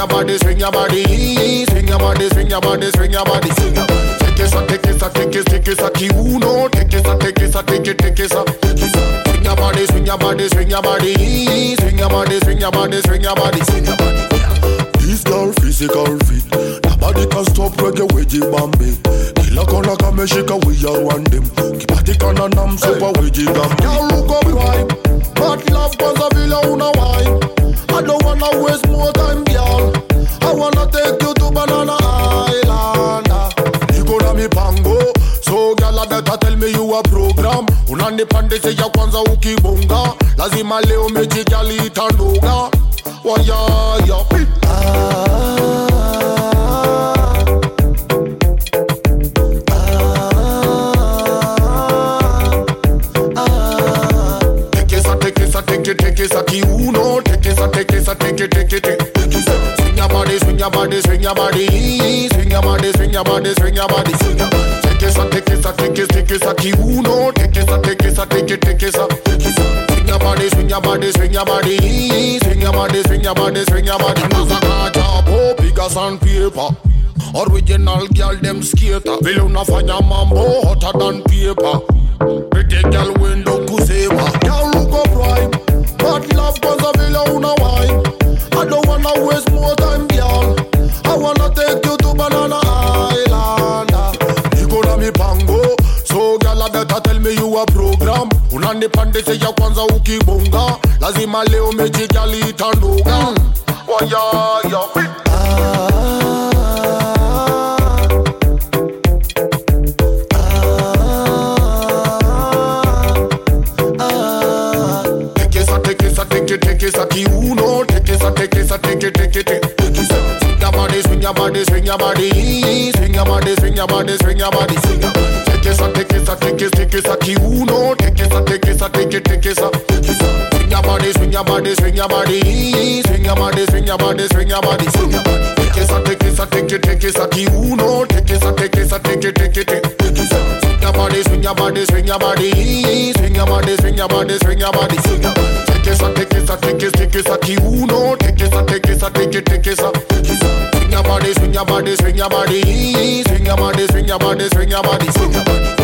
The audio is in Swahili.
your body, swing your body, swing your body, swing your body, swing your body, swing your body. Take it, take it, take it, take it, take it, uno. Take it, take it, take it, take it, swing your body, swing your body, swing your body, swing your body, swing your body, swing your body, swing your body. This girl physical fit, nobody can stop reggae with the bambi. Kila kona kame shika we are one them. Kipatika na nam super with the gambi. Girl look up right, but love cause a villa una wine. I don't wanna waste more time, girl. I wanna take you to Banana Island. You gonna me pango, so girl I better tell me you a program. Unani pande se ya kwanza ukibonga. Lazima leo mechi girl itandoga. Waya ya Take it, uno. Take it, swing your body, swing your body, swing your body, swing your body, swing your body, swing your body, swing your body. Take it, uno. Take it, swing your body, swing your body, swing your body, swing your body, swing your body, swing your body. Oh, bigger than paper. Original girl, them skater. Viluna fanya mambo hotter than paper. Pretty girl window kusema. Girl look up right, but love cause a villa una wine. I don't wanna waste more time, girl. I wanna take you to Banana Island. You gonna me pango, so girl I better tell me you a program. Unani pande se ya kwanza ukibonga. Lazima leo mechi girl itandoga. Waya ya Take it, uno. Take it, swing your body, swing your body, swing your body, swing your body, swing your body, swing your body. Take it, uno. Take it, swing your body, swing your body, swing your body, swing your body, swing your body, swing your body, swing your body. Take it, uno. Take it, swing your body, swing your body, swing your body, swing your body, swing your body, swing your body, swing your body. Take it, uno. Take it, swing your body, swing your body, swing your body, swing your body, swing your body, swing your body, swing your body.